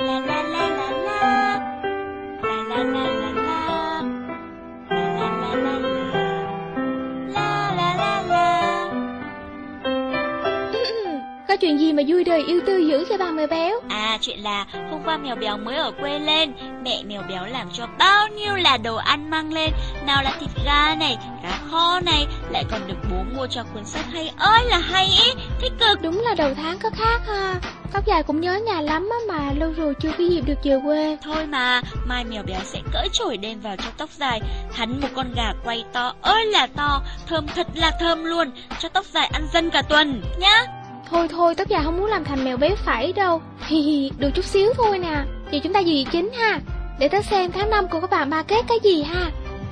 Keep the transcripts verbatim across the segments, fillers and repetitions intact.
La la la la la. La la la la la. La la la la la. La la la la. Có chuyện gì mà vui đời yêu tư dữ cho bà mèo béo? À, chuyện là hôm qua mèo béo mới ở quê lên, mẹ mèo béo làm cho bao nhiêu là đồ ăn mang lên. Nào là thịt gà này, cá kho này, lại còn được bố mua cho cuốn sách hay ơi là hay ý, thích cực. Đúng là đầu tháng có khác ha. Tóc dài cũng nhớ nhà lắm á, mà lâu rồi chưa có dịp được về quê. Thôi mà, mai mèo béo sẽ cởi chổi đem vào cho tóc dài, hắn một con gà quay to ơi là to, thơm thật là thơm luôn, cho tóc dài ăn dân cả tuần nhá. Thôi thôi, tóc dài không muốn làm thành mèo béo phẩy đâu. Hi hi, được chút xíu thôi nè. Giờ chúng ta dự định chính ha. Để tớ xem tháng năm của các bạn market cái gì ha.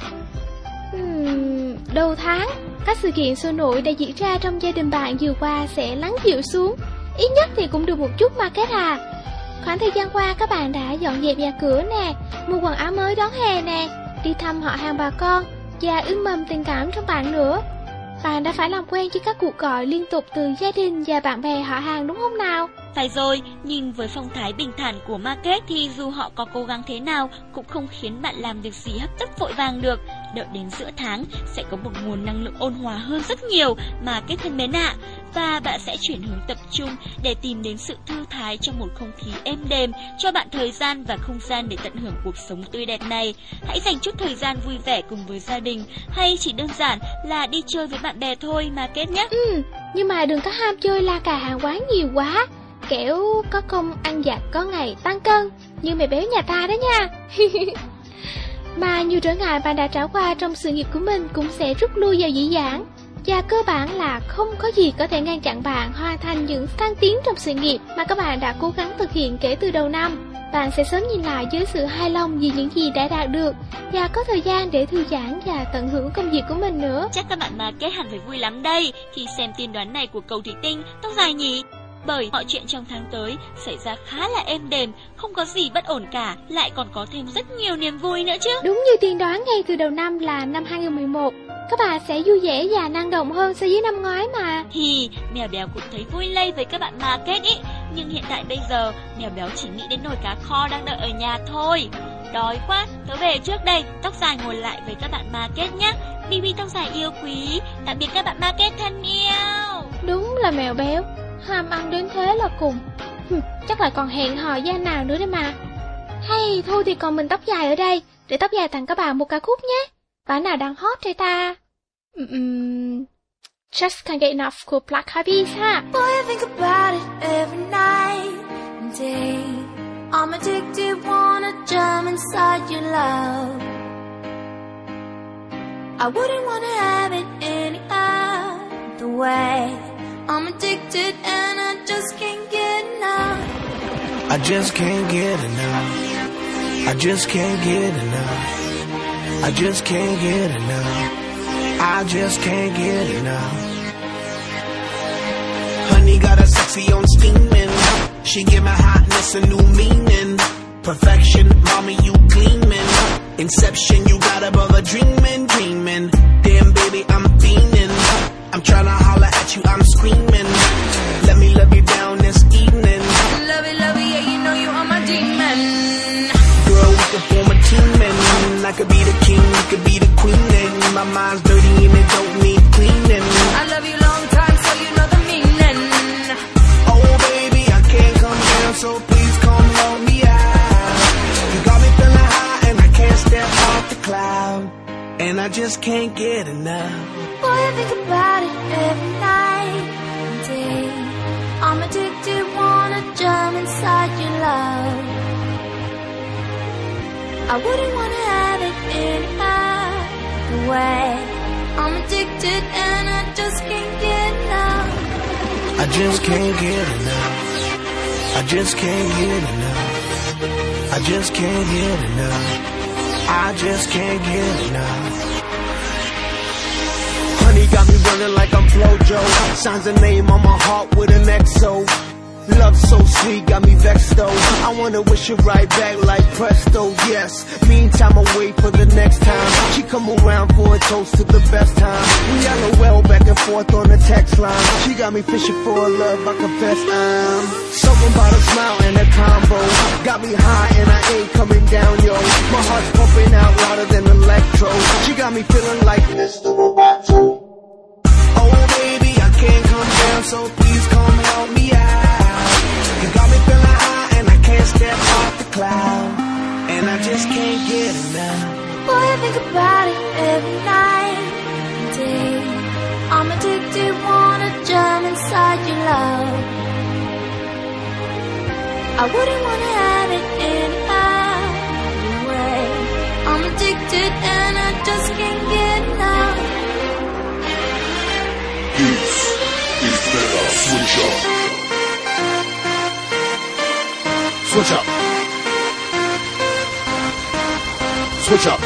Hmm, đầu tháng, các sự kiện sôi nổi đã diễn ra trong gia đình bạn vừa qua sẽ lắng dịu xuống. Ít nhất thì cũng được một chút market à. Khoảng thời gian qua các bạn đã dọn dẹp nhà cửa nè, mua quần áo mới đón hè nè, đi thăm họ hàng bà con và ươm mầm tình cảm trong bạn nữa. Bạn đã phải làm quen với các cuộc gọi liên tục từ gia đình và bạn bè họ hàng đúng không nào? Phải rồi, nhưng với phong thái bình thản của market thì dù họ có cố gắng thế nào cũng không khiến bạn làm việc gì hấp tấp vội vàng được. Đợi đến giữa tháng sẽ có một nguồn năng lượng ôn hòa hơn rất nhiều mà kết thân mến ạ. Và bạn sẽ chuyển hướng tập trung để tìm đến sự thư thái trong một không khí êm đềm, cho bạn thời gian và không gian để tận hưởng cuộc sống tươi đẹp này. Hãy dành chút thời gian vui vẻ cùng với gia đình, hay chỉ đơn giản là đi chơi với bạn bè thôi mà kết nhé. Ừ, nhưng mà đừng có ham chơi la cà hàng quán nhiều quá, kẻo có công ăn vặt có ngày tăng cân như mẹ béo nhà ta đó nha. Mà nhiều trở ngại bạn đã trải qua trong sự nghiệp của mình cũng sẽ rút lui vào dĩ vãng. Và cơ bản là không có gì có thể ngăn chặn bạn hoàn thành những thăng tiến trong sự nghiệp mà các bạn đã cố gắng thực hiện kể từ đầu năm. Bạn sẽ sớm nhìn lại với sự hài lòng vì những gì đã đạt được và có thời gian để thư giãn và tận hưởng công việc của mình nữa. Chắc các bạn mà kết hẳn phải vui lắm đây khi xem tiên đoán này của Cầu Thủy Tinh tóc dài nhỉ? Bởi mọi chuyện trong tháng tới xảy ra khá là êm đềm, không có gì bất ổn cả, lại còn có thêm rất nhiều niềm vui nữa chứ. Đúng như tiên đoán ngay từ đầu năm là năm hai không một một, các bạn sẽ vui vẻ và năng động hơn so với năm ngoái mà. Thì mèo béo cũng thấy vui lây với các bạn market ý, nhưng hiện tại bây giờ mèo béo chỉ nghĩ đến nồi cá kho đang đợi ở nhà thôi. Đói quá, tớ về trước đây, tóc dài ngồi lại với các bạn market nhé. bê bê tóc dài yêu quý, tạm biệt các bạn market thân yêu. Đúng là mèo béo, ham ăn đến thế là cùng. Hừm, chắc là còn hẹn hò với anh nào nữa đấy mà. Hay thôi thì còn mình tóc dài ở đây, để tóc dài tặng các bạn một ca khúc nhé. Bản nào đang hot đây ta? Um, Just Can't Get Enough của Black Eyed Peas ha. Boy, I think about it every night and day. I'm addicted, wanna jump inside your love. I wouldn't wanna have it any other way. I'm addicted and I just can't get enough. I just can't get enough. I just can't get enough. I just can't get enough. I just can't get enough. Honey got a sexy on steaming. She give my hotness a new meaning. Perfection, mommy, you gleaming. Inception, you got above a dreaming, dreaming. Damn, baby, I'm fiending. I'm tryna holler at you, I'm screaming. Let me love you down this evening. Love it, love it, yeah, you know you are my demon. Girl, we could form a team and I could be the king, you could be the queen. And my mind's dirty and it don't need cleaning. I love you long time, so you know the meaning. Oh baby, I can't come down, so please come help me out. You got me feeling high and I can't step off the cloud. And I just can't get enough. Boy, I think about it every night and day. I'm addicted, wanna jump inside your love. I wouldn't wanna have it any other way. I'm addicted and I just can't get enough. I just can't get enough. I just can't get enough. I just can't get enough. I just can't get enough. Honey got me running like I'm Flojo. Signs a name on my heart with an X O. Love so sweet, got me vexed though. I wanna wish it right back like presto, yes. Meantime, I wait for the next time she come around for a toast to the best time. We got a well back and forth on the text line. She got me fishing for a love, I confess I'm something about a smile and a combo. Got me high and I ain't coming down, yo. My heart's pumping out louder than electro. She got me feeling like Mister Roboto. Oh baby, I can't come down, so please come help me out. You got me feeling high and I can't step off the cloud, and I just can't get enough. Boy, I think about it every night and day. I'm addicted, wanna jump inside your love. I wouldn't wanna have it any other way. I'm addicted and I just can't get enough. This is better. Switch up. Switch up. Switch up.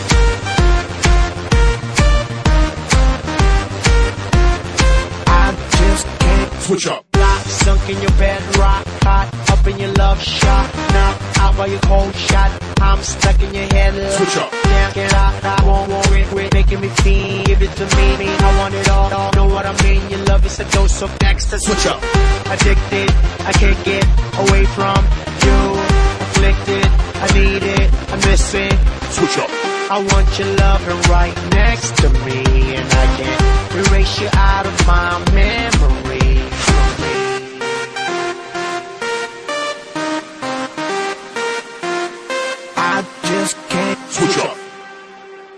I just can't Switch up. Lock, sunk in your bed, rock, hot, up in your love shot, knock out by your cold shot. I'm stuck in your head. Switch up. Can't get out, I won't worry, quit making me feel. Give it to me, I want it all, all. Know what I mean? Your love is a dose of next. Switch up. Addicted, I can't get away from you. Afflicted, I need it, I miss it. Switch up. I want your loving right next to me, and I can't erase you out of my memory.